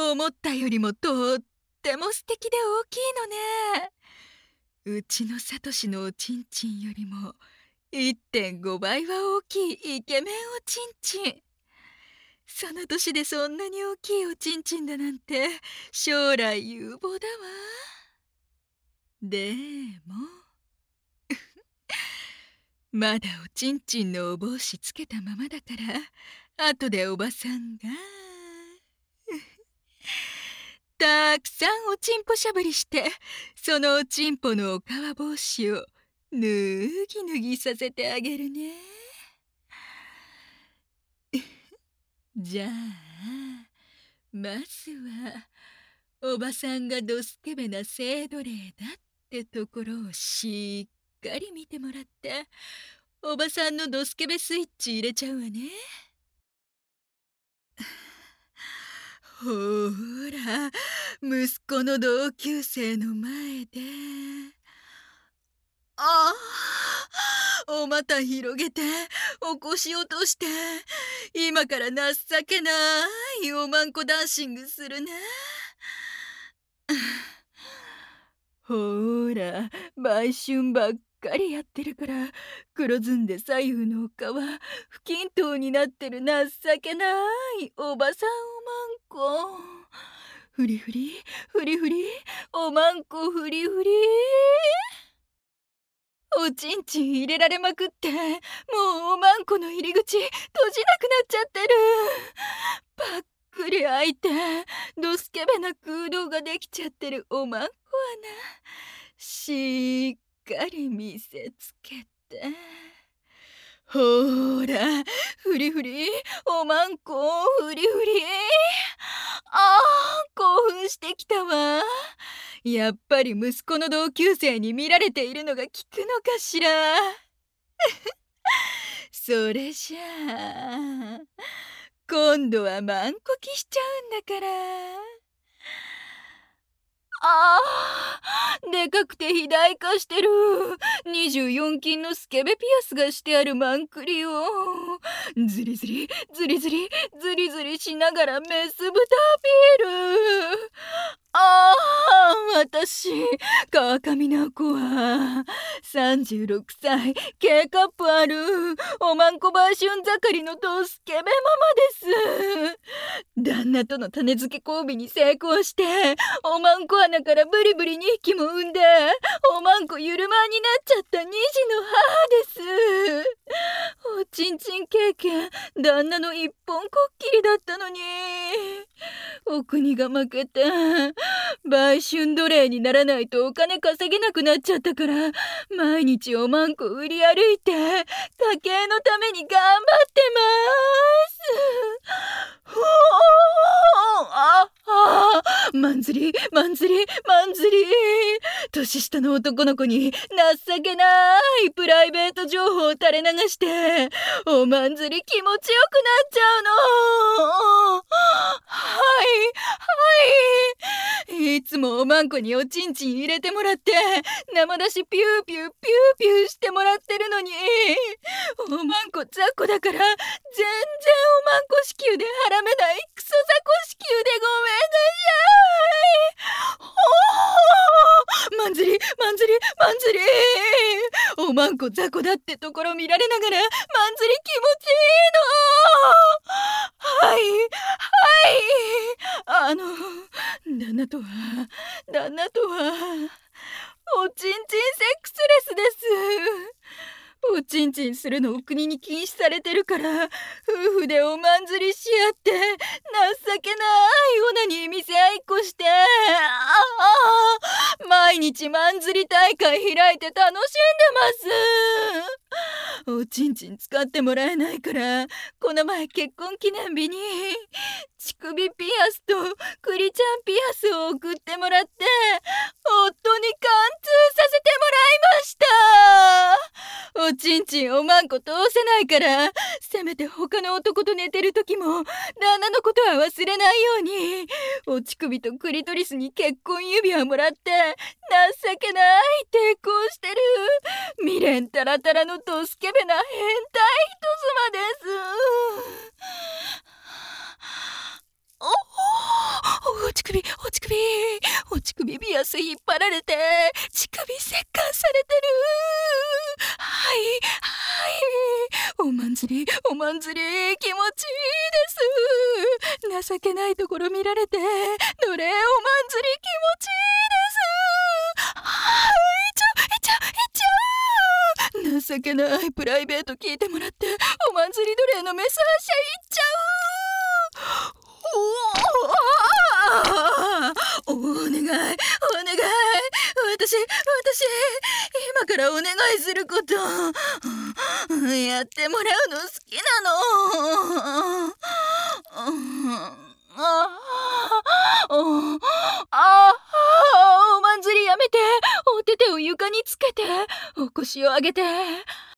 思ったよりもとっても素敵で大きいのね。うちのサトシのおちんちんよりも 1.5 倍は大きいイケメンおちんちん。その年でそんなに大きいおちんちんだなんて将来有望だわ。でもまだおちんちんのお帽子つけたままだから後でおばさんがたくさんおちんぽしゃぶりしてそのおちんぽのおかわ帽子を脱ぎさせてあげるね。じゃあまずはおばさんがドスケベな性奴隷だってところをしっかり見てもらっておばさんのドスケベスイッチ入れちゃうわね。ほら息子の同級生の前でお股広げて起こし落として今から情けないおまんこダンシングするね。ほら売春ばっかりやってるから黒ずんで左右の丘は不均等になってる情けないおばさんおまんこ。フリフリフリフリおまんこフリフリ。おちんちん入れられまくってもうおまんこの入り口閉じなくなっちゃってる。ぱっくり開いてドスケベな空洞ができちゃってるおまんこはなしっかり見せつけてほらフリフリおまんこフリフリ。興奮してきたわ。やっぱり息子の同級生に見られているのが効くのかしら。それじゃあ今度はマンコキしちゃうんだから。でかくて肥大化してる24金のスケベピアスがしてあるマンクリをズリズリズリズリズリズリしながらメス豚アピール。私川上直子は36歳 K カップあるおまんこ売春盛りのドスケベママです。旦那との種付け交尾に成功しておまんこ穴からブリブリ2匹も産んでおまんこゆるまんになっちゃった2児の母です。おちんちん経験旦那の一本こっきりだったのにお国が負けて売春奴隷にならないとお金稼げなくなっちゃったから毎日おまんこ売り歩いて家計のために頑張ってます。マンズリマンズリマンズリ。年下の男の子に情けないプライベート情報を垂れ流しておまんずり気持ちよくなっちゃうの。はいいつもおまんこにおちんちん入れてもらって生出しピューピューピューピューしてもらってるのにおまんこ雑魚だから全然おまんこ子宮ではらめないクソ雑魚子宮でごめんなさい。マンズリマンズリマンズリ。おまんこ雑魚だってところ見られながらマンズリ気持ちいいの。旦那とはおちんちんセックスレスです。おちんちんするのを国に禁止されてるから夫婦でおまんずりし合って情けないオナニー見せ合いっこして毎日まんずり大会開いて楽しんでます。おちんちん使ってもらえないからこの前結婚記念日に乳首ピアスとクリちゃんピアスを送ってもらって夫に貫通させてもらいました。おちんちんおまんこ通せないからせめて他の男と寝てる時も旦那のことは忘れないようにお乳首とクリトリスに結婚指輪もらって情けない抵抗してる未練タラタラのドスケベな変態人妻です。 ガス引っ張られて乳首切開されてる。はいはい、おまんじりおまんじり、気持ちいいです。情けないところ見られて、どれおまんじり気持ちいいです。はい、情けないプライベート聞いてもらって、おまんじり奴隷のメス発射いっちゃう。お願いお願い、私今からお願いすることやってもらうの好きなの。おまんじりやめて。お手手を床につけて、お腰を上げて。